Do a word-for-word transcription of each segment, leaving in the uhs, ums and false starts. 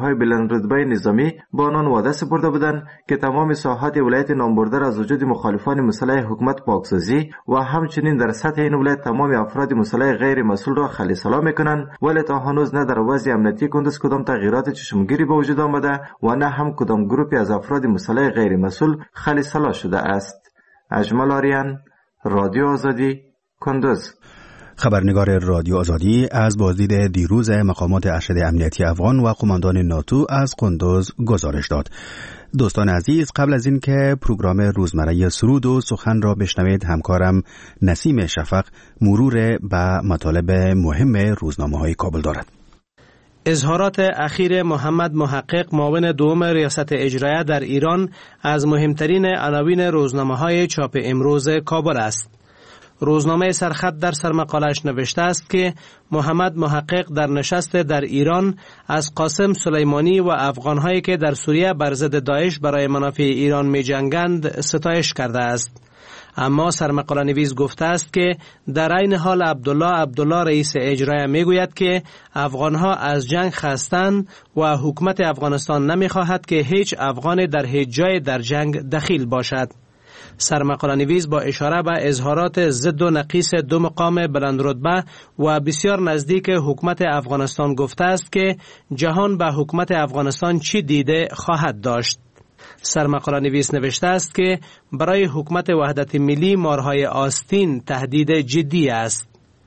نیروهای بلندرتبه نظامی با آنان وعده سپرده بودند که تمام ساحات ولایت نامبرده را از وجود مخالفان مسلح حکومت پاکسازی و همچنین در سطح این ولایت تمام افراد مسلح غیر مسئول را خلیسلا میکنند، ولی تا هنوز نه در وضع امنیتی کندوز کدام تغییرات چشمگیری به وجود آمده و نه هم کدام گروپی از افراد مسلح غیر مسئول خلیسلا شده است. اجمل آریان، رادیو آزادی، کندوز. خبرنگار رادیو آزادی از بازدید دیروز مقامات ارشد امنیتی افغان و قماندان ناتو از قندوز گزارش داد. دوستان عزیز، قبل از این که پروگرام روزمره سرود و سخن را بشنوید، همکارم نسیم شفق مرور به مطالب مهم روزنامه‌های کابل دارد. اظهارات اخیر محمد محقق معاون دوم ریاست اجرایه در ایران از مهمترین عناوین روزنامه‌های چاپ امروز کابل است. روزنامه سرخط در سرمقاله‌اش نوشته است که محمد محقق در نشست در ایران از قاسم سلیمانی و افغان‌هایی که در سوریه بر ضد داعش برای منافع ایران می‌جنگند ستایش کرده است. اما سرمقاله نویس گفته است که در عین حال عبدالله عبدالله رئیس اجرایه میگوید که افغانها از جنگ خستند و حکومت افغانستان نمیخواهد که هیچ افغان در هیچ جای در جنگ دخیل باشد. سرمقاله نویس با اشاره به اظهارات ضد و نقیص دو مقام بلندرتبه و بسیار نزدیک حکومت افغانستان گفته است که جهان به حکومت افغانستان چی دیده خواهد داشت. سرمقاله نویس نوشته است که برای حکومت وحدت ملی مارهای آستین تهدید جدی است.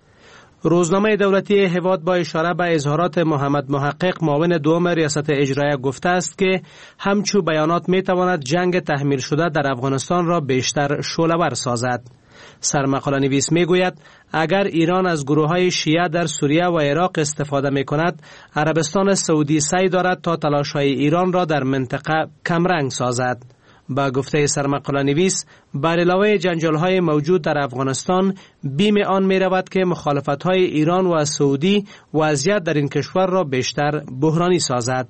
روزنامه دولتی هواد با اشاره به اظهارات محمد محقق معاون دوم ریاست اجرایه گفته است که همچو بیانات می تواند جنگ تحمیل شده در افغانستان را بیشتر شعله‌ور سازد. سرمقاله نویس می گوید اگر ایران از گروه های شیعه در سوریه و عراق استفاده می کند، عربستان سعودی سعی دارد تا تلاش های ایران را در منطقه کمرنگ سازد. با گفته سرمقاله نویس، بر علاوه جنجال های موجود در افغانستان، بیم آن می رود که مخالفت های ایران و سعودی وضعیت در این کشور را بیشتر بحرانی سازد.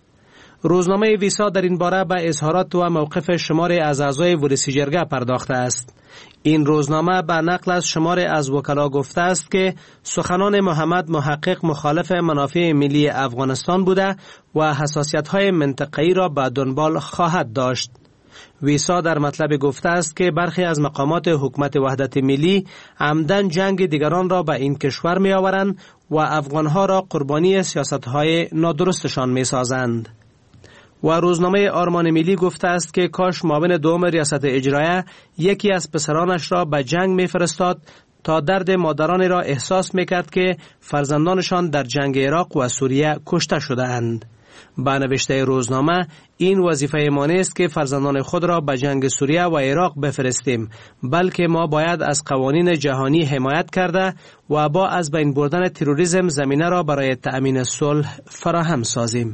روزنامه ویسا در این باره به اظهارات و موقف شماری از اعضای ولسی جرگه پرداخته است. این روزنامه به نقل از شماری از وکلا گفته است که سخنان محمد محقق مخالف منافع ملی افغانستان بوده و حساسیت‌های منطقه‌ای را به دنبال خواهد داشت. ویسا در مطلب گفته است که برخی از مقامات حکومت وحدت ملی عمدن جنگ دیگران را به این کشور می آورند و افغانها را قربانی سیاست‌های نادرستشان می سازند. و روزنامه آرمان ملی گفته است که کاش معاون دوم ریاست اجرایه یکی از پسرانش را به جنگ می فرستاد تا درد مادرانی را احساس می کرد که فرزندانشان در جنگ عراق و سوریه کشته شده اند. با نوشته روزنامه، این وظیفه ما نیست که فرزندان خود را به جنگ سوریه و عراق بفرستیم، بلکه ما باید از قوانین جهانی حمایت کرده و با از بین بردن تروریسم زمینه را برای تأمین صلح فراهم سازیم.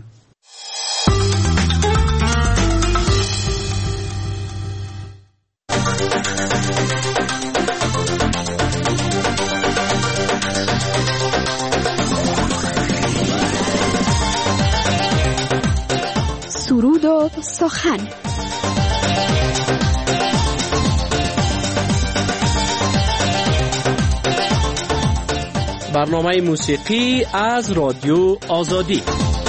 سرود و سخن. برنامه موسیقی از رادیو آزادی.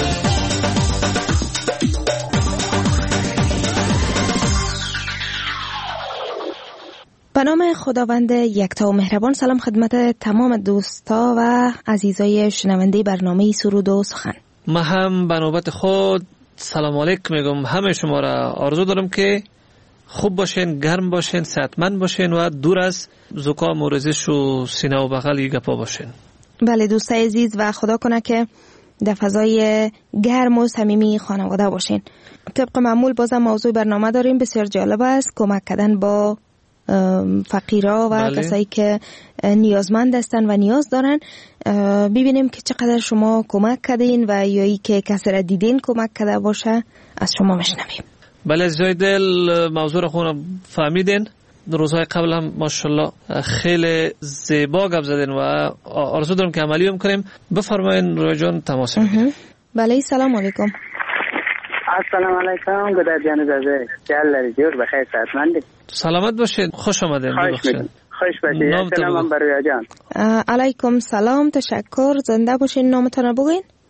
به نام خداوند یکتا و مهربان. سلام خدمت تمام دوستا و عزیزای شنونده برنامه سرود و سخن. ما هم به نوبت خود سلام علیکم میگم. همه شما را آرزو دارم که خوب باشین، گرم باشین، صحتمند باشین و دور از زکام و رزش و سینه و بغل گپا باشین. بله دوستای عزیز، و خدا کنه که در فضای گرم و صمیمی خانواده باشین. طبق معمول بازم موضوع برنامه داریم بسیار جالب است، کمک کردن با فقیرها و بله. کسایی که نیازمند هستن و نیاز دارن. ببینیم که چقدر شما کمک کردین و یا ای که کسی را دیدین کمک کرده باشه از شما میشنویم. بله عزیزای دل، موضوع رو خونم فهمیدین. روزهای قبل هم ماشاءالله خیلی زیبا گپ زدین و آرزو دارم که عملی هم کنیم. بفرمایین روی جان تماس بگیرید. بله سلام علیکم. السلام علیکم. گودر جان زاده جلال جور بخیر صحتمندی. سلامت باشید، خوش آمدید. خوش باشید. خوش باشید. سلام برای جان. علیکم سلام، تشکر، زنده باشین. نامتون رو بگین.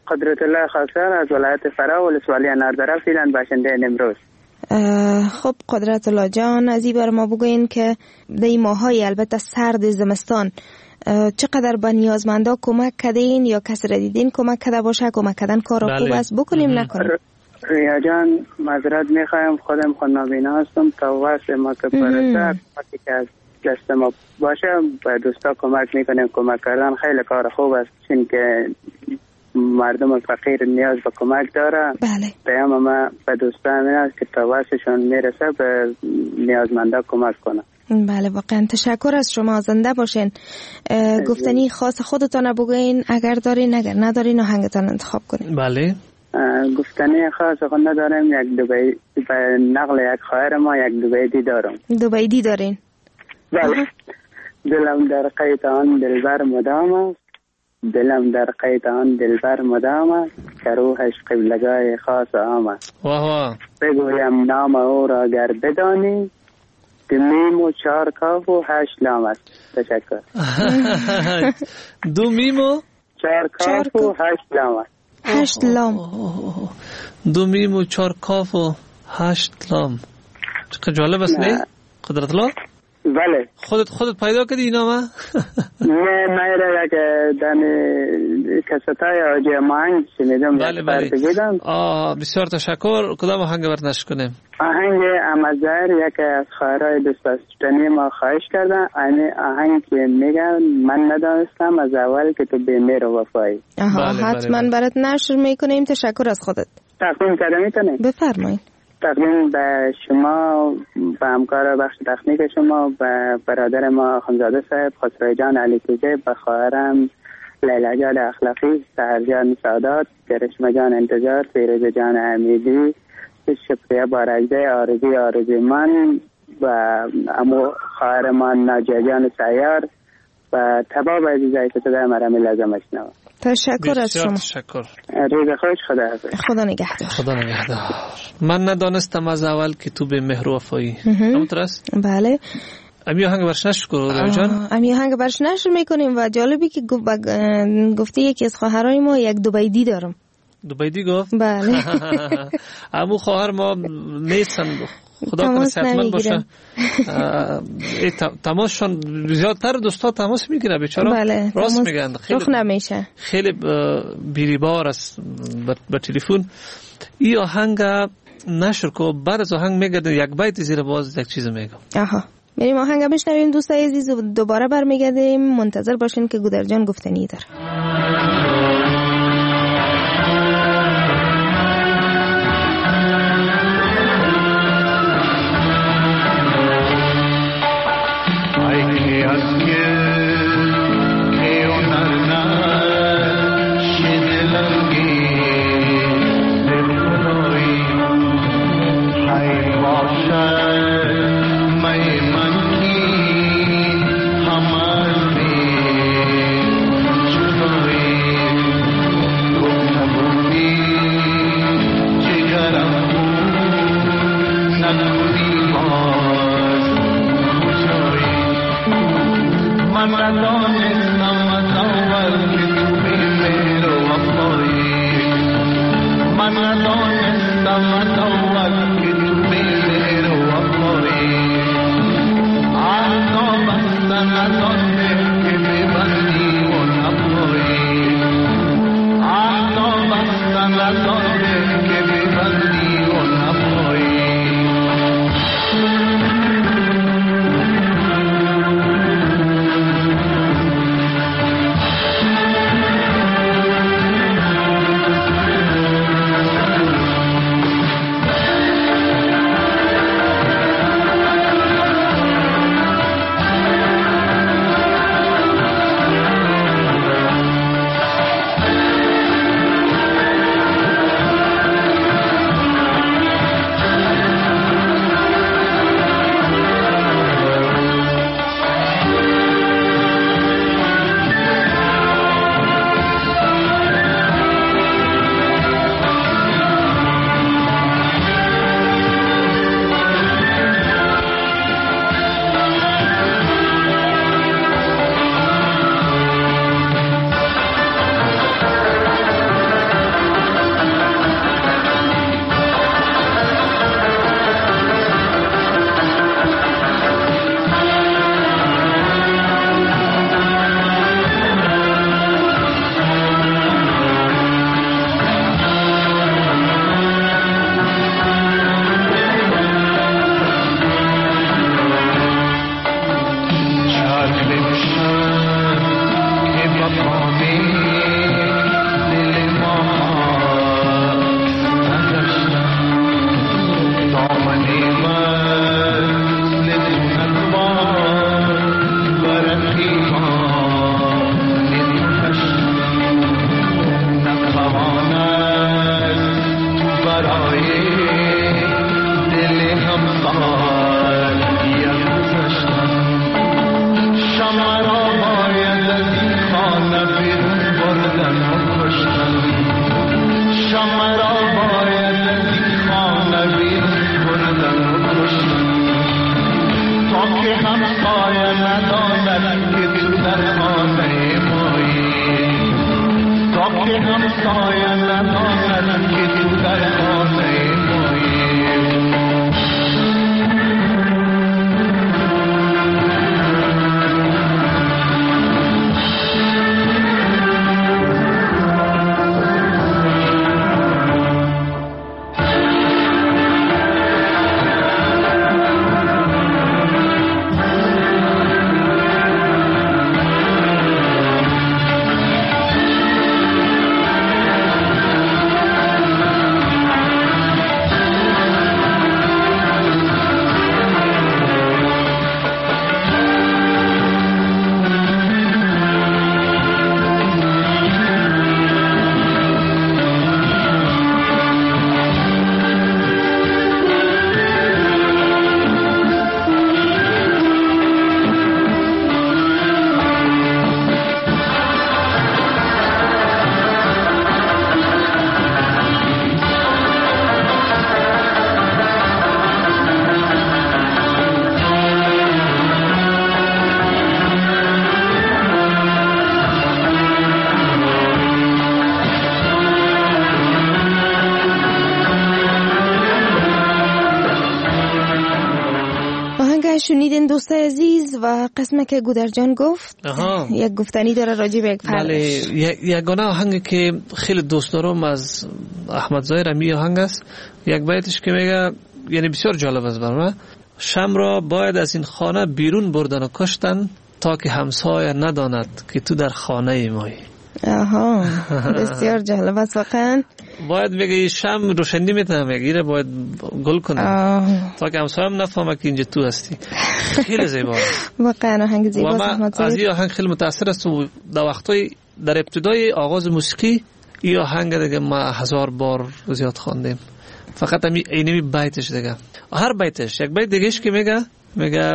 قدرت الله خاصر از ولایت فرا ولسوالی اناردره فعلا باشنده امروز. خب قدرت الله جان، از این بر ما بگوین که در این ماهای البته سرد زمستان چقدر به نیازمندا کمک کردین یا کسی را دیدین کمک کرده باشه؟ کمک کردن کار بله. خوب است، بکنیم نکنیم. ریا جان معذرت میخوایم، خودم خود نابینا هستم، تا واسه ما که برسه وقتی که از دست ما باشه به دوستا کمک میکنیم. کمک کردن خیلی کار خوب است، چون که مردم فقیر نیاز به کمک داره. بله. پیام ما به دوستا همین است که تا واسهشون میرسه به نیازمندا کمک کنه. بله واقعا تشکر از شما، زنده باشین. گفتنی خاص خودتان بگوین اگر دارین، اگر ندارین آهنگتان انتخاب کنین. بله. گفتنی خاص خود ندارم، یک دبی به نقل یک خواهر ما یک دبی دی دارم. دبی دی دارین؟ بله. دلم در قید آن دلبر مدام است، دلم در قید آن دلبر مدام است، که روحش قبلگاه خاص آم است. واه واه. بگویم نام او را گر بدانی، دو میم و چهار کاف و هشت لام است. تشکر. دو میم و چهار کاف و هشت لام است. هشت لام. دو میم و چهار کاف و هشت لام. چقدر جالب است نه؟ قدرت الله؟ بله. خودت خودت پیدا کردی اینا ما؟ نه نه را که دانی کساتای آجی مانگ شنیدم. بله بله. آه بسیار تشکر. کدام آهنگ برنش کنیم؟ آهنگ امازر یکی از خواهرای دوست داشتنی ما خواهش کردن. این آهنگ که میگن من ندانستم از اول که تو به مهر و وفایی. آها بله حتما بله. برات نشر میکنیم. تشکر از خودت. تقدیم کرده میتونی؟ بفرمایید. تقدیم به شما، به همکار بخش تکنیک شما، به برادر ما خانزاده صاحب، خسرو جان علی توجه، به خواهرم لیلا جان اخلاقی، سحر جان سادات، کرشمه جان انتظار، فیروز جان امیدی، شکریه بارگده، آرزی آرزی من، و امو خواهر ما ناجیه جان سیار، و تباب عزیزای که صدای مرمی لازم اشنوا. تشکر از شما. تشکر. روز خوش. خدا حافظ. خدا نگهدار. خدا نگهدار. من ندانستم از اول که تو به مهر و وفایی. همونطور است؟ بله. امی آهنگ برش نشر کنیم جان؟ امی آهنگ برش نشر میکنیم و جالبی که گفته یکی از خواهرای ما یک دوبیدی دارم. دوبیدی گفت؟ بله. امو خواهر ما نیستن، خدا کنه صحتمند باشه. تماسشون زیادتر دوستا تماس میگیره بیچاره. بله. راست میگن خیلی رخ نمیشه، خیلی بیریبار است با تلفن. این آهنگ نشر کو، بعد از آهنگ میگه یک بیت زیر باز یک چیز میگم. آها بریم آهنگ بشنویم دوستای عزیز و دوباره برمیگردیم. منتظر باشین که گودر جان گفتنی داره. شنیدین دوست عزیز و قسمه که گودرجان گفت آها. یک گفتنی داره راجع به یک فرقش. یگانه آهنگی که خیلی دوست دارم از احمد ظاهر امی آهنگ است. یک بیتش که میگه یعنی بسیار جالب است برای من. شم را باید از این خانه بیرون بردن و کشتن تا که همسایه نداند که تو در خانه مایی. آها بسیار جالب است واقعا. باید بگه شم روشنی میتونه میگیره باید گل کنه تا که همسایه هم نفهمه که اینجا تو هستی. خیلی زیبا واقعا آهنگ زیبا است. و از این آهنگ خیلی متاثر است و در وقتای در ابتدای آغاز موسیقی این آهنگ دیگه ما هزار بار زیاد خواندیم. فقط همین اینمی بیتش دیگه هر بیتش یک بیت دیگهش که میگه میگه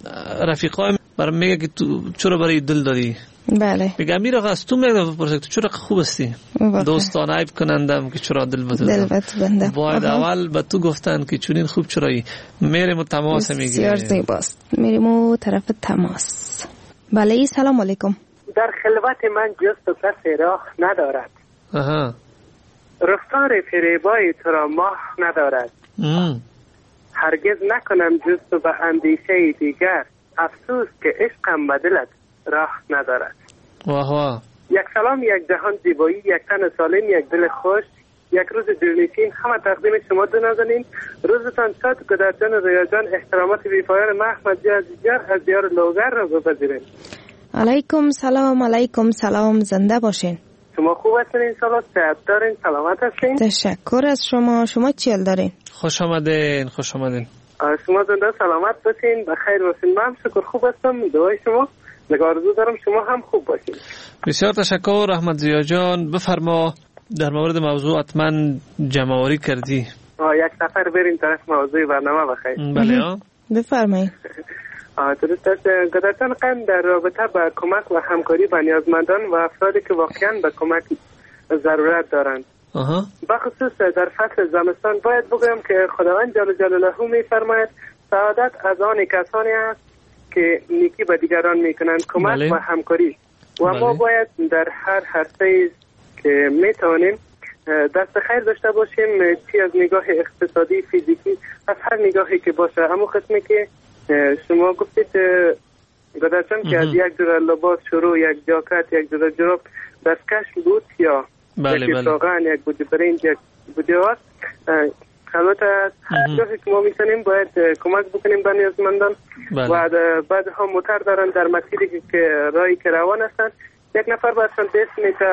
رفیقای برام میگه که تو چرا برای دل دادی. بله میگه میره از تو میگه پرسه تو چرا خوب هستی. دوستان عیب کنندم که چرا دل بدم دل بنده باید اول به تو گفتن که چونین خوب چرایی. میریم و تماس میگیریم. بسیار زیباست. میریم و طرف تماس. بله سلام علیکم. در خلوت من جست و کسی راه ندارد. آها رفتار فریبای تو را ماه ندارد. ام. هرگز نکنم جست و به اندیشه دیگر افسوس که عشقم به دلت راه ندارد. واه واه. یک سلام یک جهان زیبایی یک تن سالم یک دل خوش یک روز جورنیشین همه تقدیم شما دو نازنین. روزتان شاد گدرجان و ریاجان احترامات بی‌پایان محمد جی عزیزگر از دیار لوگر را بپذیرین. علیکم سلام علیکم سلام زنده باشین. شما خوب هستین انشالله صحت دارین سلامت هستین. تشکر از شما. شما چیل دارین؟ خوش آمدین خوش آمدین. شما زنده سلامت باشین بخیر باشین. من شکر خوب هستم دعای شما نگاه آرزو دارم شما هم خوب باشین. بسیار تشکر احمد ضیا جان. بفرما در مورد موضوع حتما جمع‌آوری کردی. آه یک سفر بریم طرف موضوع برنامه بخیر. بله ها بفرمایید. آه درست است. گذشتن قند در رابطه با کمک و همکاری با نیازمندان و افرادی که واقعا به کمک ضرورت دارند. آها. بخصوص در فصل زمستان باید بگویم که خداوند جل جلاله می‌فرماید سعادت از آن کسانی است که نیکی به دیگران میکنند کمک بله. و همکاری و بله. ما باید در هر حرفی که میتوانیم دست خیر داشته باشیم چی از نگاه اقتصادی فیزیکی از هر نگاهی که باشه. اما قسمی که شما گفتید گذاشتم که از یک جور لباس شروع یک جاکت یک جور جراب دستکش بود یا بله یک ساغن یک بودی برنج یک بودی آت البته هر جایی که ما میتونیم باید کمک بکنیم به نیازمندان بله. و بعد ها موتر دارن در مسیری که راهی که روان هستن یک نفر باشن دست میشه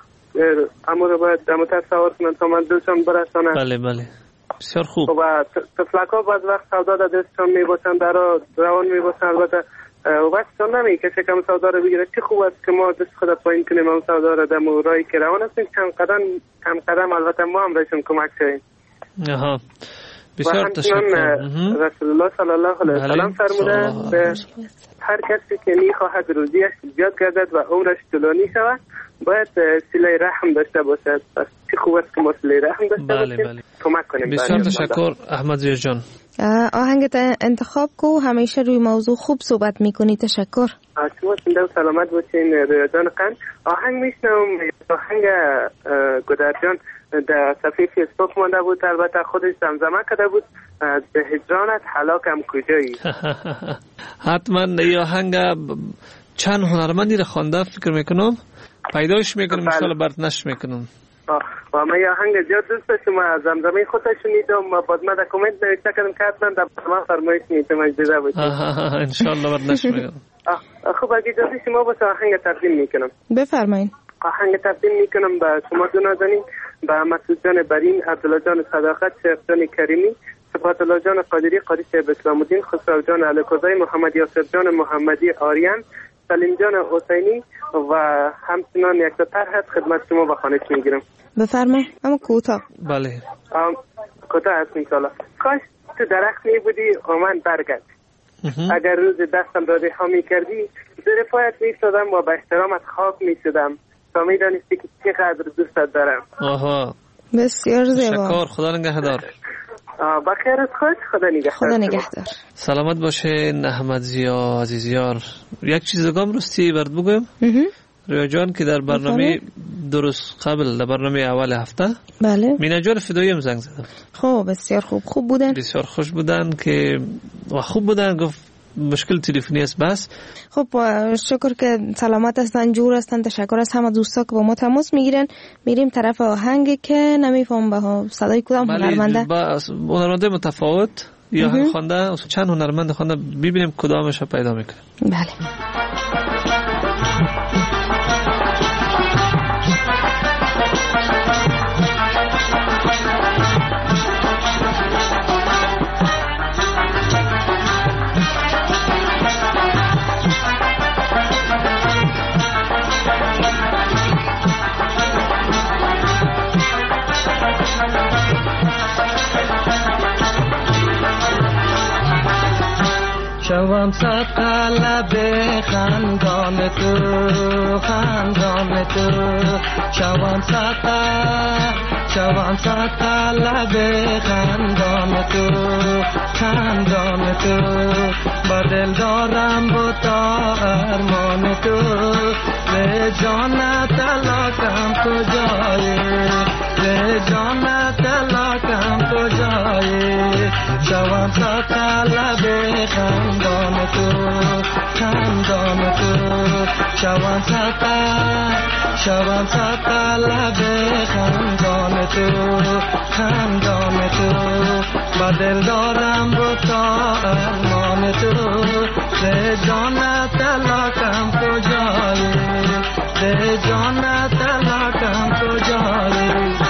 اما رو باید در موتر سوار کنن تا منزلشان برسانن. بله بله بسیار خوب. و طفلک ها بعض وقت سودا در دستشان میباشن در روان میباشن البته و وقتشان نمی کسی کم سودا رو بگیره. چه خوب است که ما دست خود پایین کنیم هم سودا رو در راهی که روان هستیم کم قدم کم قدم البته ما هم بهشون کمک کنیم. آها بسیار تشکر. رسول الله صلی الله علیه و سلم فرمودند به هر کسی که میخواهد روزیش زیاد گردد و عمرش طولانی شود باید صله رحم داشته باشد. پس چه خوب است که ما صله رحم داشته بله باشیم. بله. کمک کنیم. بسیار تشکر احمد زیا جان. آهنگت انتخاب کو، همیشه روی موضوع خوب صحبت میکنی. تشکر. شما زنده و سلامت باشین رویا جان قند. آهنگ میشنم آهنگ گودر جان در صفحه فیسبوک مانده بود، البته خودش زمزمه کرده بود به هجرانت هلاکم کجایی. حتما این آهنگ چند هنرمندی را خوانده فکر میکنم پیداش میکنم ان شاء الله برات نشر میکنم. و من یه آهنگ زیاد دوست داشتم از زمزمه خودت شنیدم و بعد من در کامنت نوشته کردم که حتما در ما فرمایش میتونم اجازه باشید. ان شاء الله برات نشر میکنم. خب اگه اجازه شما واسه آهنگ تقدیم میکنم. بفرمایید. آهنگ تقدیم میکنم به شما دو نازنین، به مسعود جان برین، عبدالله جان صداقت، شیخ جان کریمی، صفات الله جان قادری، قاری شیخ اسلام الدین، خسرو جان الکوزی، محمد یاسر جان محمدی آریان، سلیم جان حسینی و همچنان یک تا طرح خدمت شما به خانش میگیرم. بفرمایید. اما کوتاه. بله. کوتاه هست ان شاء الله. کاش تو درخت می بودی و من برگرد. اگر روز دستم را رها میکردی زیر پایت میستادم و به احترامت خاک میشدم تا میدانستی که چقدر دوستت دارم. آها بسیار زیبا. تشکر. خدا نگهدار. بخیر از خوش. خدا نگهدار. خدا نگهدار. سلامت باشین احمد زیا عزیزیار. یک چیز گام راستی برات بگم رویا جان که در برنامه درست قبل در برنامه اول هفته بله مینا جان فدایی هم زنگ زدم. خب بسیار خوب خوب بودن، بسیار خوش بودن که و خوب بودن. گفت مشکل تلفنی است بس. خب شکر که سلامت هستن، جور هستن. تشکر از همه دوستا که با ما تماس میگیرن. میریم طرف آهنگی که نمیفهم به صدای کدام هنرمنده. با هنرمنده متفاوت یا هم خوانده چند هنرمند خوانده ببینیم کدامش پیدا میکنه. بله. شوام صد قلب خندان تو خندان تو شوام صد شوام صد قلب خندان تو خندان تو با دل دارم با تا ارمان تو به جانت علاقم کجایی به جانت علاقم کجایی شوام صد قلب خندان تو خندان تو شوام صد شوام صد قلب خندان تو خندان تو با دل دارم با تا ارمان تو به جانت علاقم کجایی به جانت علاقم کجایی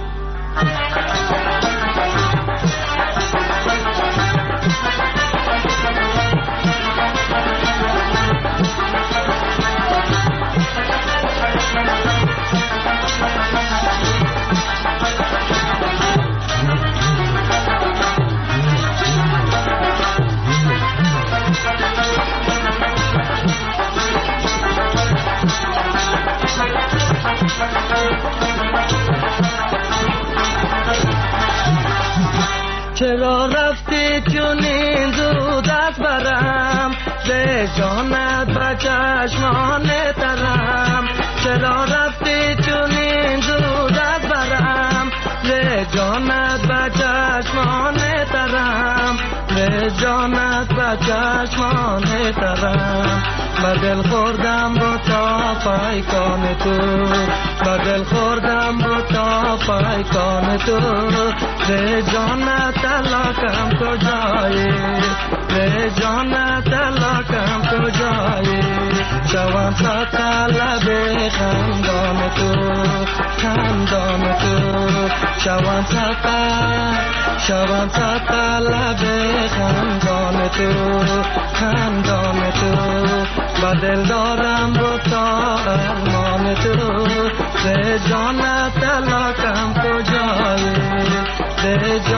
چرا رفتی چونین زود از برم به جانت با چشمان ترم چرا رفتی چونین زود از برم به جانت با چشمان ترم به جانت با چشمان ترم با دل خوردم با تا پیکان تو با دل خوردم با تا پیکان تو به جانت علاقم کجایی به جانت علاقم کجایی شوام صد قلب خندان تو خندان تو شوام صد شوام صد قلب خندان تو خندان تو با دل دارم با تا ارمان تو به جانت علاقم کجایی به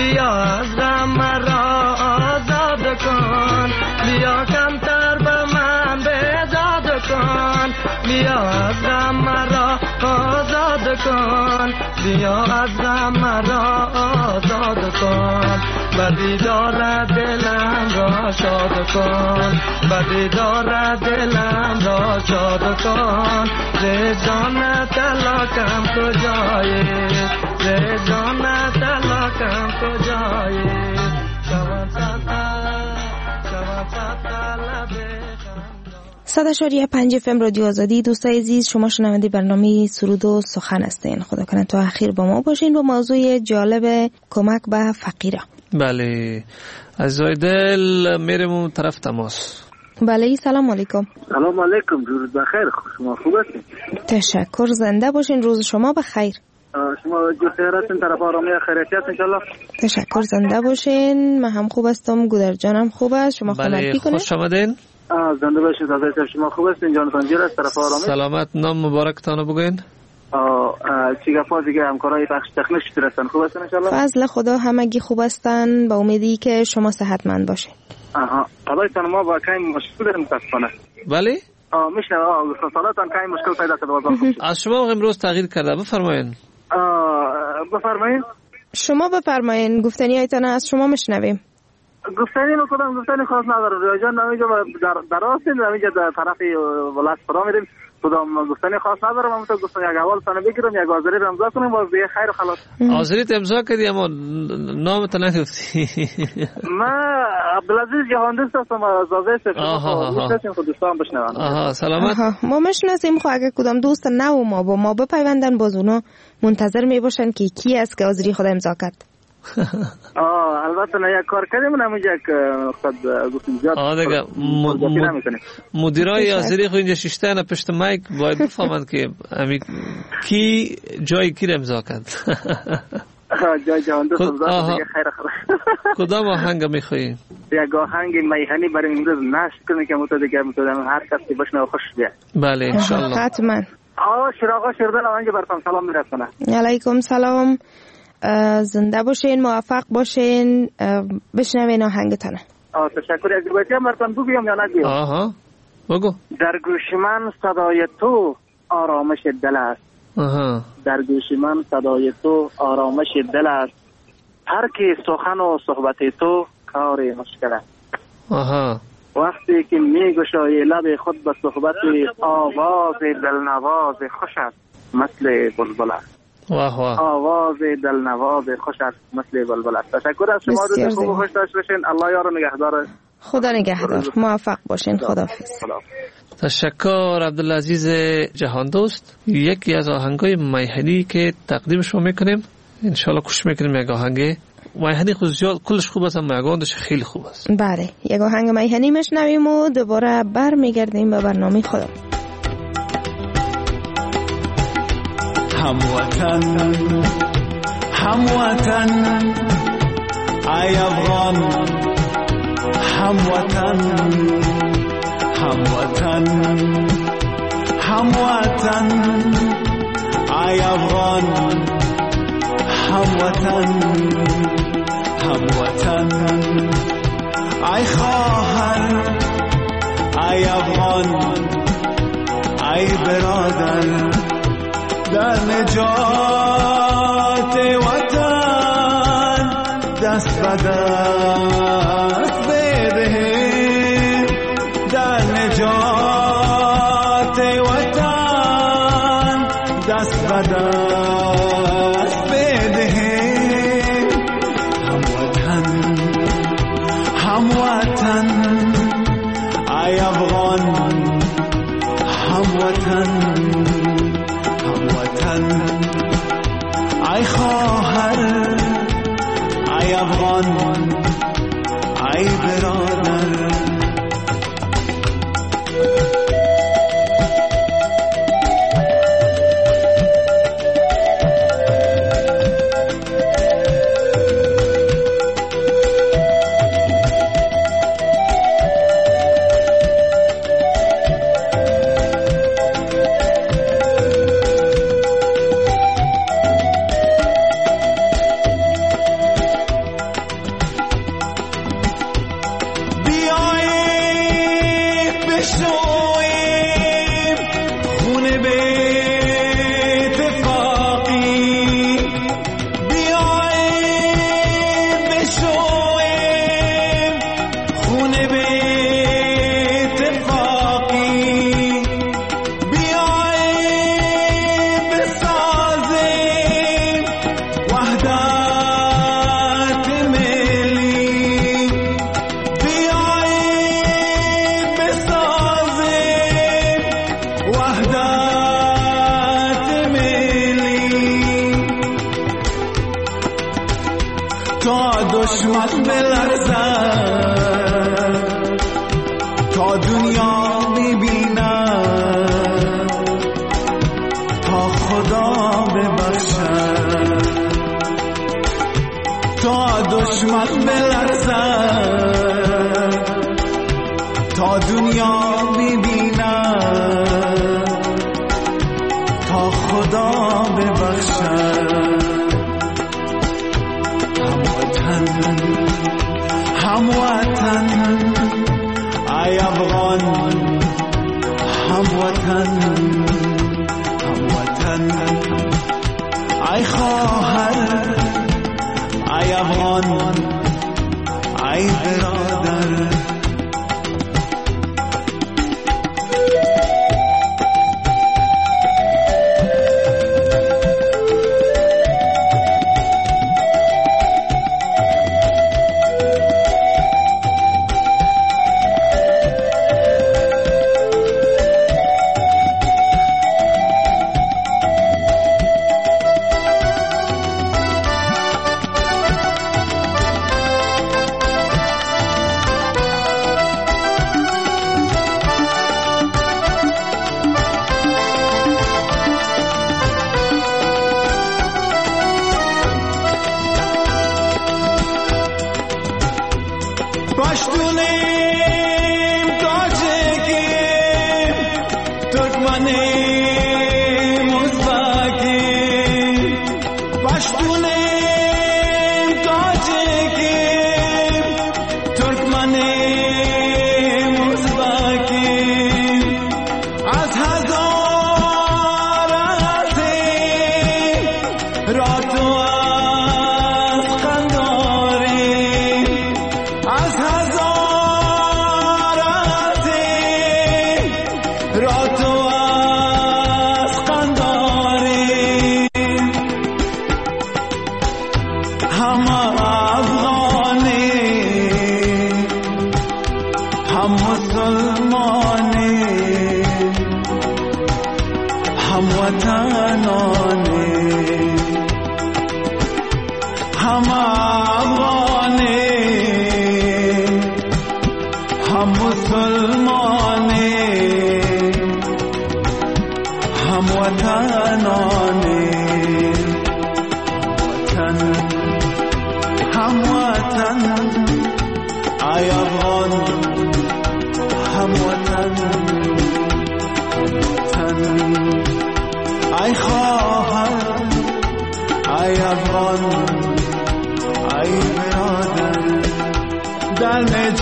بیا از غم مرا آزاد کن، بیا کمتر به من بزاد کن، بیا از غم مرا آزاد کن، بیا از غم مرا آزاد کن، به دیدار دلم را شاد کن، به دیدار دلم را شاد کن، ز جان تلاکم کجایی، ز جان تلاکم کجایی، شوان ستا شوان ستا لبه صد اشاریه پنج اف ام رادیو آزادی. دوستای عزیز، شما شنونده برنامه سرود و سخن هستین. خدا کنه تا اخیر با ما باشین با موضوع جالب کمک به فقیرا. بله عزیزای دل، میریم اون طرف تماس. بله سلام علیکم. سلام علیکم، روز بخیر. شما خوب هستین؟ تشکر، زنده باشین، روز شما بخیر. شما جو خیراتین، طرف آرامی خیراتی هست انشالله. تشکر، زنده باشین. من هم خوب هستم، گودر جانم خوب است. شما خدمتی کنین. خوش آمدین. زنده باشید. عزیز شما خوب هستین؟ جانتان جیر است طرف آرامی. سلامت، نام مبارکتان بگوین. چی گفا دیگه همکارای بخش تکنیک چطور هستن؟ خوب هستن انشالله؟ فضل خدا همگی خوب هستن، با امیدی که شما صحتمند باشین. آها، قضایتان ما با کمی مشکل داریم متاسفانه. بله؟ آه میشه آه سوالاتان کمی مشکل پیدا شده بازم. از شما امروز تغییر کرده، بفرمایید. بفرمایید. شما بفرمایید، گفتنی هایتان از شما میشنویم. گفتنی ما کدام گفتنی خاص نداره. رویجان نمیجا در دراستی نمیجا در طرف ولایت فرا میریم. کدام گفتنی خاص نداره. من تو گفتم یک اول سنه بگیرم، یک حاضری امضا کنیم و به خیر و خلاص. حاضریت امضا کردی اما نامت نگفتی. من عبدالعزیز جهاندوست هستم از آزاد شما. میشناسیم خود دوستان بشنون. آها سلامت. ما میشناسیم. خب اگه کدام دوست نو ما با ما بپیوندن، باز اونا منتظر میباشن که کی است که حاضری خود امضا کرد. آه البته نه یک کار کردیم نمیشه که خود گفتیم زیاد. آه دیگه مدیرای حاضری خو اینجا ششته نه پشت مایک باید بفهمند که امی کی جای کی امضا کرد. جای جهاندوست امضا دیگه خیر خیر. کدام آهنگ میخوایی؟ یک آهنگ میهنی برای امروز نشر کنیم که متو دیگه متو هر کسی بشنوه خوش بیاد. بله ان شاء الله. حتما. آه شراغا شردن آنجا براتون سلام میرسونه. علیکم سلام. زنده باشین، موفق باشین. بشنوین آهنگتان. آه تشکر. یک بیتی هم براتون بگویم یا نگویم؟ آها بگو. در گوش من صدای تو آرامش دل است. آها. در گوش من صدای تو آرامش دل است. هر کی سخن و صحبت تو کار مشکل است. آها. وقتی که میگشایی لب خود به صحبت آواز دلنواز خوش است مثل بلبل است. واه واه. آواز دلنواز خوش است مثل بلبل است. تشکر از شما. روز خوب و خوش داشته باشین. الله یار و نگهدار. خدا نگهدار. موفق باشین. خداحافظ. تشکر عبدالعزیز جهاندوست. یکی از آهنگای میهنی که تقدیم شما میکنیم ان شاء الله کوشش میکنیم یک آهنگ میهنی خود زیاد کلش خوب است، اما یگاندش خیلی خوب است. بله یک آهنگ میهنی میشنویم و دوباره برمیگردیم به برنامه خودم. هموطن هموطن ای افغان، هموطن هموطن هموطن ای افغان، هموطن هموطن ای خواهر ای افغان، ای برادر در نجات وطن دست به دست بدهیم، در نجات وطن دست به دست بدهیم. هموطن هموطن ای افغان، هموطن ای خواهر ای افغان، ای برادر. بشویم خونه به اتفاقی بیاییم بشویم خونه به اتفاقی بیاییم بسازیم وحدت ملی بیاییم بسازیم وحدت ملی تا دشمن بلرزد تا دنیا ببیند تا خدا ببخشد تا دشمن بلرزد تا دنیا ببیند تا خدا ببخشد هموطن هموطن ای افغان هموطن هموطن ای خواهر ای افغان ای برادر پشتونیم تاجیکیم ترکمنیم ازبکیم پشتونیم تاجیکیم ترکمنیم ازبکیم از هزار هستیم را تو از خنداریم از هزار هستیم را تو از خنداریم همه افغانیم هم مسلمانیم هم وطنانیم همه افغانیم هم مسلمانیم هم وطنانیم وطن هم وطن ای افغان هم وطن وطن ای خواهر ای افغان ای برادر در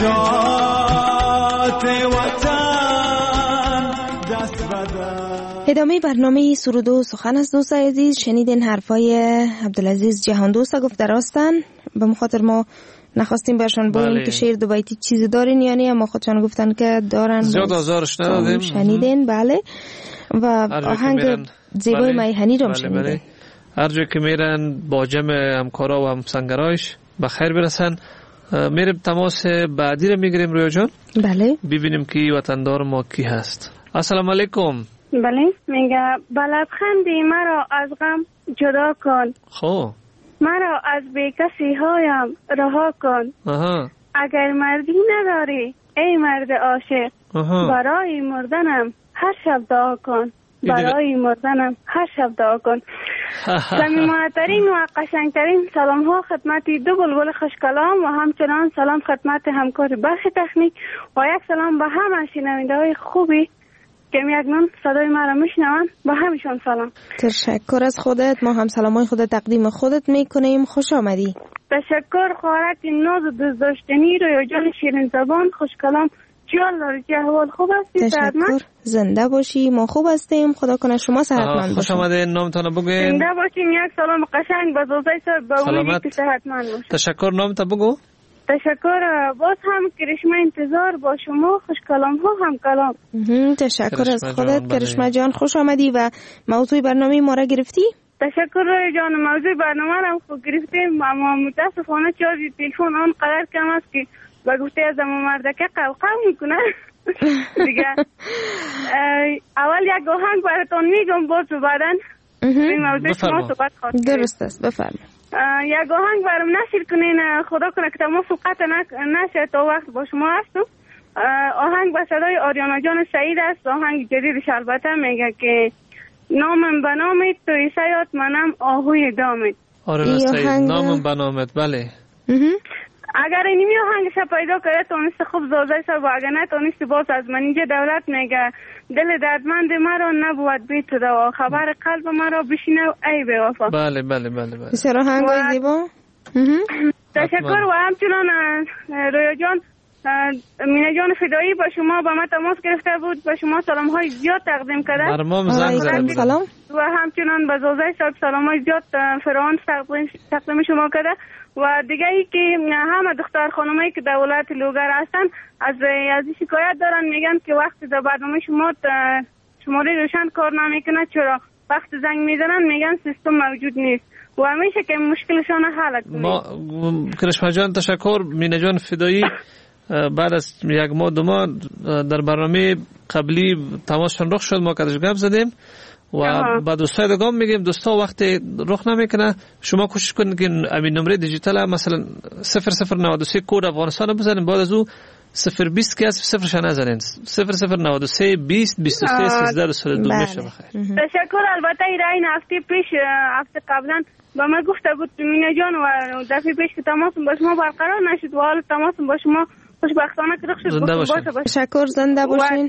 نجات وطن دست بدن. ادامه برنامه سرود و سخن از دوست عزیز شنیدین حرفای عبدالعزیز جهان دوست گفت درستن به مخاطر ما نخواستیم برشان بگیم بله. که شعر دو بیتی چیزی دارین یعنی اما خودشان گفتن که دارن زیاد آزارش ندادیم شنیدین بله و آهنگ زیبای بله. میهنی رو بله شنیدین بله. هر جا که میرن با جمع همکارا و همسنگرایش به خیر برسن. میریم تماس بعدی رو میگیریم رویا جان بله ببینیم کی وطندار ما کی هست. السلام علیکم. بله میگه بلبخندی مرا از غم جدا کن خب مرا از بیکسی هایم رها کن آها. اگر مردی نداری ای مرد عاشق برای مردنم هر شب دعا کن برای مردنم هر شب دعا کن. صمیمانه‌ترین و قشنگترین سلام ها خدمت دو بلبل خوشکلام و همچنان سلام خدمت همکار برخ تکنیک و یک سلام به همه شنونده های خوبی که میکنن صدای ما را میشنون با همشون سلام. تشکر از خودت. ما هم سلامای خودت تقدیم خودت میکنیم. خوش آمدی. تشکر. خواهرت ناز و دوست داشتنی رویا جان شیرین زبان خوشکلام جان چه احوال خوب هستی؟ تشکر. زنده باشی. ما خوب هستیم. خدا کنه شما صحتمند باشید. خوش آمدید. نامتون بگوین. زنده باشین. یک سلام قشنگ به زوزای صاحب به امیدی که صحتمند باشید. تشکر. نامتون بگو. تشکر. باز هم کرشمه انتظار با شما. خوش کلام ها هم کلام. تشکر از خودت کرشمه جان. خوش آمدی و موضوع برنامه ما را گرفتی؟ تشکر روی جان. موضوع برنامه را خوب گرفتیم اما متاسفانه چارج تلفن آن قدر کم است که با گفته از اما مردکه قوقع میکنه دیگه. اول یک آهنگ براتون میگم باز بعداً این موضوع شما صحبت خواهد. درست است بفرمایید. یک آهنگ برام نشر کنین خدا کنه که تمام فقط نشه تا وقت با شما هستم. آهنگ با صدای آریانا جان سعید است. آهنگ جدیدش البته میگه که نامم به نامت توی سیاد منم آهوی دامت. آریانا سعید نامم به نامت. بله اگر اینمی آهنگش پیدا کرده تونست خوب زوزای سر و اگر نه تونست باز از من اینجا دولت میگه دل دردمند مرا نبود بی تو دوا خبر قلب مرا بشینه ای به وفا. بله بله بله بله. بسیار آهنگای زیبا. تشکر. و همچنان رویا جان مینه جان فدایی با شما با ما تماس گرفته بود. با شما سلام های زیاد تقدیم کرده. برمام زنگ زده سلام. و همچنان به زوزای صاحب سلام های زیاد فران تقدیم شما کرده. و دیگه ای که همه دختر خانمایی که دولت لوگر هستن از از شکایت دارن میگن که وقتی در برنامه شما شماره روشن کار نمیکنه. چرا وقتی زنگ میزنن میگن سیستم موجود نیست و همیشه که مشکلشان حل کنید. ما کرشمه جان تشکر. مینه جان فدایی بعد از یک ماه دو ماه در برنامه قبلی تماسشون رخ شد. ما کدش گپ زدیم و با دوستای دیگه میگیم دوستا وقتی رخ نمیکنه شما کوشش کنید که همین نمره دیجیتال مثلا صفر صفر نود و سه کد افغانستان بزنید. بعد از او صفر بیست که از صفرش نزنید. صفر صفر نود و سه بیست بیست و سه سیزده دو میشه. بخیر. تشکر. البته این هفته پیش هفته قبلا با ما گفته بود مینه جان و دفعه پیش که تماس با شما برقرار نشد و حالا تماس با شما خوشبختانه که رخ شد. تشکر. زنده باشین.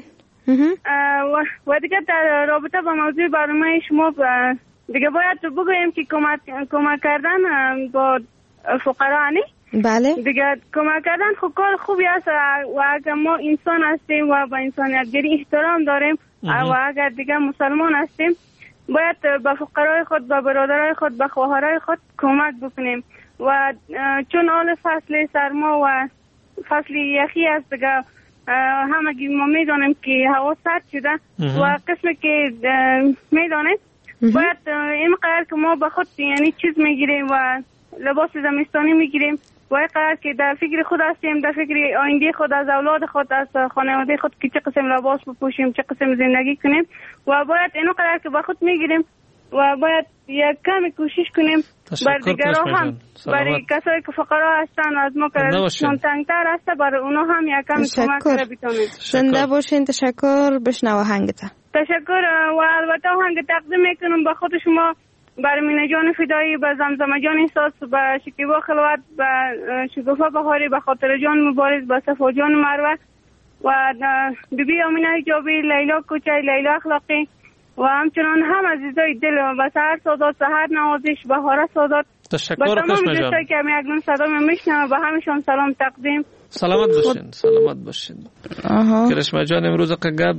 و, و دیگه در رابطه با موضوع برنامه شما دیگه باید بگویم که کمک کمک کردن با فقرا نی. بله دیگه کمک کردن خب کار خوبی است و اگر ما انسان هستیم و با انسانیت گری احترام داریم و اگر دیگه مسلمان هستیم باید به فقرای خود به برادرای خود به خواهرای خود کمک بکنیم. و چون حال فصل سرما و فصل یخی است دیگه همگی ما میدانیم که هوا سرد شده و قسمی که میدانیم باید این قرار که ما به خود یعنی چیز میگیریم و لباس زمستانی میگیریم و این قرار که در فکر خود هستیم در فکر آینده خود از اولاد خود از خانواده خود که چه قسم لباس بپوشیم چه قسم زندگی کنیم و باید اینو قرار که به خود میگیریم و باید یک کمی کوشش کنیم بر دیگران هم برای کسایی که فقرا هستن از ما که تنگتر هسته برای اونا هم یک کمی کمک کنه بتونید. زنده باشین. تشکر. بشنو آهنگت. تشکر. و البته آهنگ تقدیم میکنم به خود شما برای مینه جان فدایی به زمزمه جان احساس به شکیبا خلوت به شگوفه بهاری به خاطر جان مبارز به صفا جان مروه و بیبی امینه حجابی لیلا کوچه لیلا اخلاقی و همچنان هم عزیزای دل و سحر سادات سحر نوازش بهاره سادات تشکر. با تمام دوستایی که هم یک نون صدا میشنم به همشون سلام تقدیم. سلامت باشین. سلامت باشین. کرشمه جان امروز قگب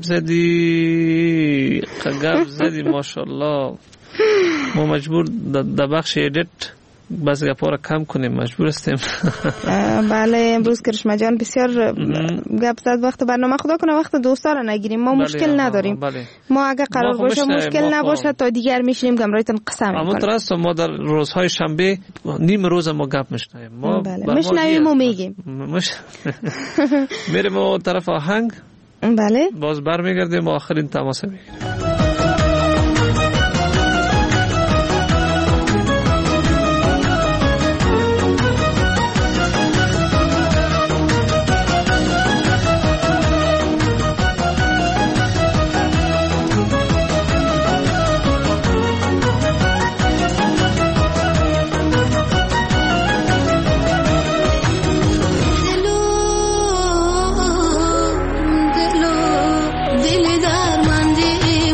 زدی قگب زدی ماشاءالله. ما مجبور در بخش ایدیت بعضی گپا را کم کنیم مجبور هستیم. بله امروز کرشمه جان بسیار گپ زد. وقت برنامه خدا کنه وقت دوستا را نگیریم. ما مشکل نداریم. بله. ما اگه قرار باشه مشکل نباشه تا دیگر میشینیم گمرایتون قسم میکنیم. اما درست ما در روزهای شنبه نیم روز ما گپ میشنیم. ما بله میشنویم و میگیم. مش... میریم و طرف آهنگ. بله باز برمیگردیم و آخرین تماس میگیریم. دل دار من دی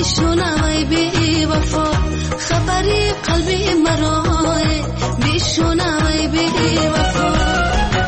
بیشونم بی وفا خبری قلبی مرای بیشونم بی وفا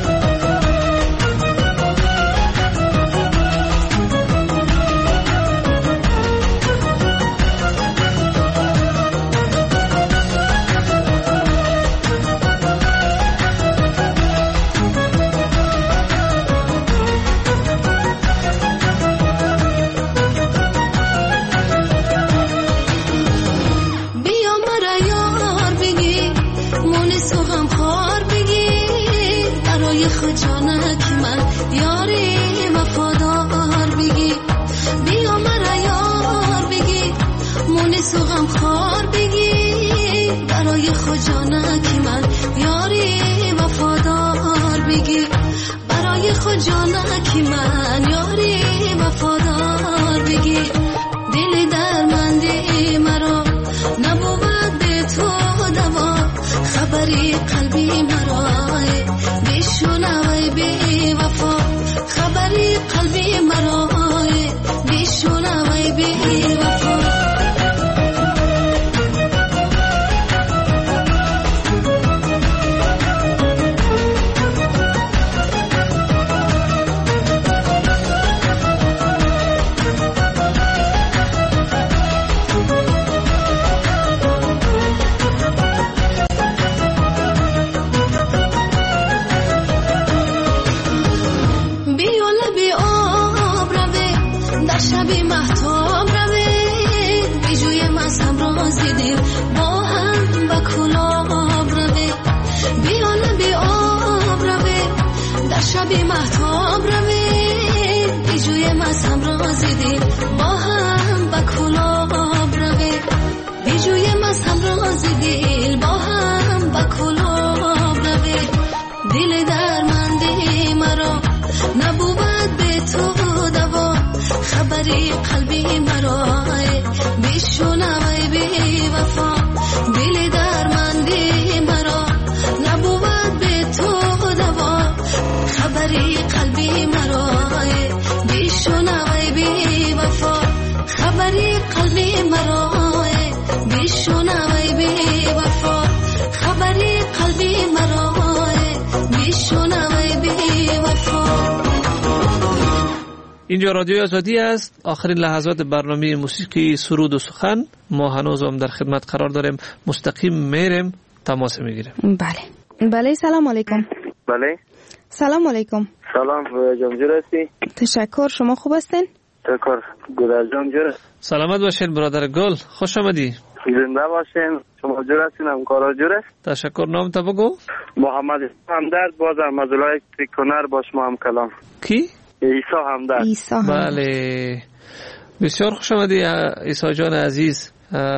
اینجا رادیو آزادی است. آخرین لحظات برنامه موسیقی سرود و سخن. ما هنوز هم در خدمت قرار داریم. مستقیم میریم تماس میگیریم. بله بله. سلام علیکم. بله سلام علیکم. سلام جان جور هستی؟ تشکر. شما خوب هستین؟ تشکر. گل جان جور. سلامت باشین برادر گل. خوش آمدی. زنده باشین. شما جور هستین؟ همکارا جور است؟ تشکر. نام تا بگو. محمد همدرد. بازم از ولایت کنر با شما هم کلام. کی؟ عیسی همدرد. عیسی همدرد. بله بسیار خوش آمدی عیسی جان عزیز.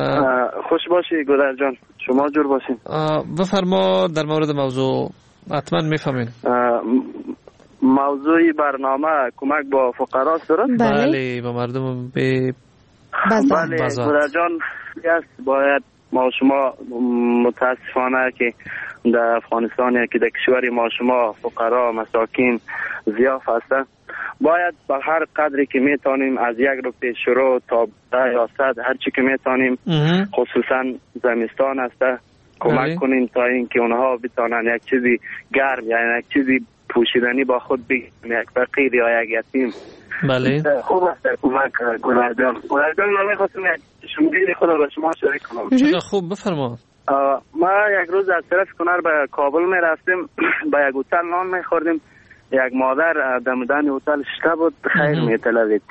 خوش باشی گودر جان. شما جور باشین. بفرما در مورد موضوع حتما میفهمین. موضوعی برنامه کمک با فقرا درست؟ بله با مردم به بازار. بله گودر جان باید ما شما متاسفانه که در افغانستان که در کشور ما شما فقرا مساکین ضعیف هستند، باید به هر قدری که میتونیم از یک روپیه شروع تا ده یا صد هر چی که میتونیم خصوصا زمستان است کمک کنیم تا اینکه اونها بتونن یک چیزی گرم یا یک چیزی پوشیدنی با خود بگیرن، یک فقیر یا یک یتیم. بله خوب است کمک گلردان. گلردان من می‌خواستم شمدید خدا به شما شریک کنم. چرا خوب بفرما. ما یک روز از طرف کنر به کابل می رفتیم، به یک هتل نان می خوردیم. یک مادر در میدان هتل شته بود خیر می طلبید.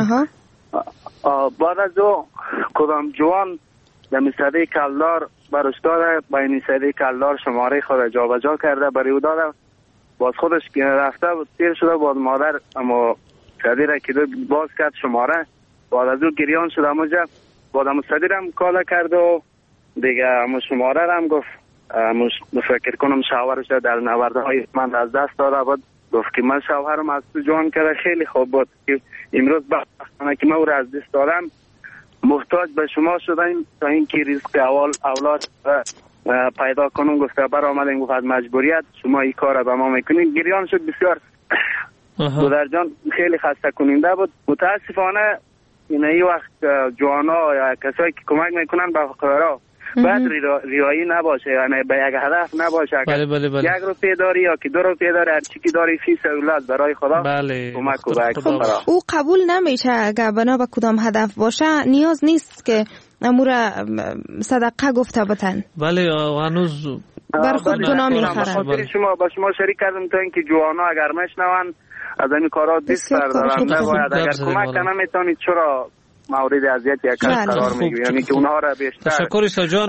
بعد از او کدام جوان در صده کلدار برش داده، با این صده کلدار شماره خود جا به جا کرده برای او داده. باز خودش که رفته بود تیر شده بود مادر اما صده را که باز کرد شماره. بعد از او گریان شده اما بعد اما صده را کالا کرد و دیگه اما شماره را هم گفت فکر کنم شوهرش در نورده های من از دست داده بود. گفت که من شوهرم از تو جوان کرده خیلی خوب بود که امروز بخواستانه که من او را از دست دادم محتاج به شما شدیم تا اینکه رزق اول اولاد پیدا کنم. گفته بر آمدیم گفت از مجبوریت شما این کار را به ما میکنید. گریان شد بسیار. بودر جان خیلی خسته کننده بود. متاسفانه این ای وقت جوانا یا کسایی که کمک میکنن به فقرا باید ریایی نباشه، یعنی به یک هدف نباشه. بله بله بله. یک روپیه داری یا که دو روپیه داری، هر چی که داری فی سبیل برای خدا بله. کمک کو به فقرا. او قبول نمیشه اگر بنا به کدام هدف باشه، نیاز نیست که امور صدقه گفته بتن. بله هنوز بر خود گناه میخورن. بله. شما با شما شریک کردم تا اینکه جوانا اگر مشنون از این کارا دست بردارن، نباید اگر کمک کنه میتونید چرا مورد اذیت یک قرار میگیره، یعنی که اونها را بیشتر. تشکر ایسا جان.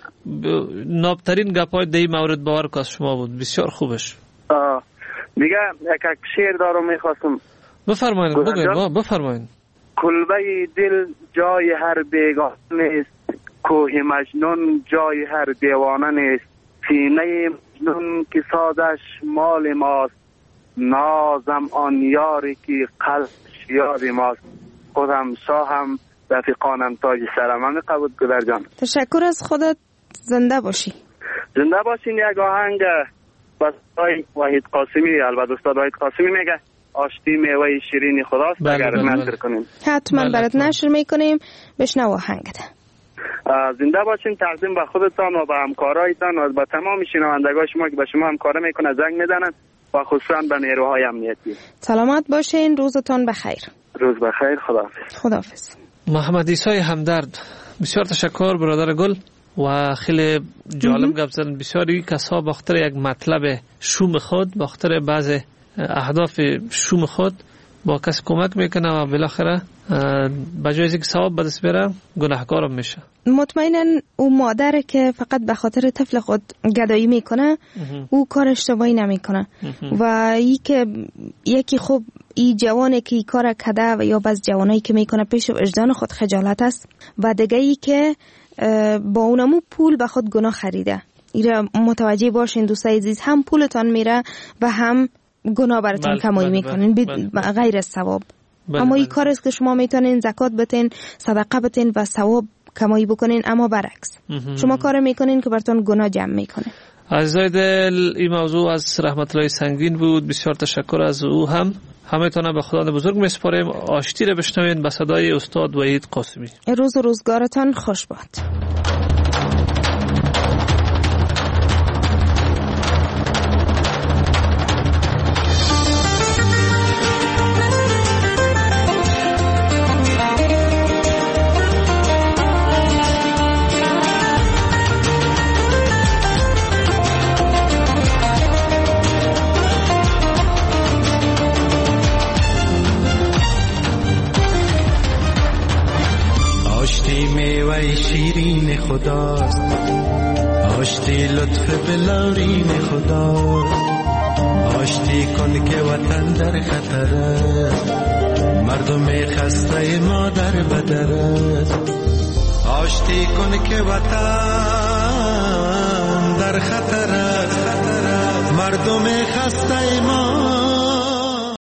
نابترین گپای دی مورد باور که شما بود، بسیار خوبش. دیگه یک شعر دارم میخواستم بفرمایید. بگوید بفرمایید. کلبه دل جای هر بیگانه نیست، کوه مجنون جای هر دیوانه نیست، سینه مجنون که سازش مال ماست، نازم آن یاری که قلبش یاد ماست، خودم شاهم رفیقانم تاج سرم. همه قبول گذر جان. تشکر از خودت. زنده باشی. زنده باشین. یک آهنگ بستای وحید قاسمی، البته استاد وحید قاسمی میگه آشتی میوه شیرین خداست. بله اگر بله نشر بله. کنیم حتما بله برات نشر میکنیم. بشنو آهنگت. زنده باشین. تقدیم به خودتان و به همکارایتان و به تمام شنوندگان شما که به شما همکاری میکنه زنگ میزنن و خصوصا به نیروهای امنیتی. سلامت باشین. روزتان بخیر. روز بخیر. خداحافظ. خداحافظ. محمد عیسی همدرد، بسیار تشکر برادر گل و خیلی جالب گپ زدن. بسیاری کسا بخاطر یک مطلب شوم خود، بخاطر بعض اهداف شوم خود با کس کمک میکنه و بالاخره به جای اینکه ثواب به دست بیاره گناهکارم میشه. مطمئنا او مادر که فقط به خاطر طفل خود گدایی میکنه او کار اشتباهی نمیکنه و ای که یکی خوب ای جوانی که ای کار کده و یا بعض جوانایی که میکنه پیش وجدان خود خجالت است و دیگه ای که با اونمو پول به خود گناه خریده. ایره متوجه باشین دوستای عزیز، هم پولتان میره و هم گناه براتون کمایی میکنین غیر ثواب. بله اما بله. این کار است که شما میتونین زکات بتین، صدقه بتین و ثواب کمایی بکنین، اما برعکس شما کار میکنین که براتون گناه جمع میکنه. عزیزای دل، این موضوع از رحمت الله سنگین بود. بسیار تشکر از او. هم همه تانه به خدا بزرگ میسپاریم. آشتی رو بشنوین به صدای استاد وحید قاسمی. روز و روزگارتان خوش باد. آشتی میوه شیرین خداست، آشتی لطف بلورین خداست، آشتی کن که وطن در خطر است، مردم خسته ما در بدر است، آشتی کن که وطن در خطر است، مردم خسته ما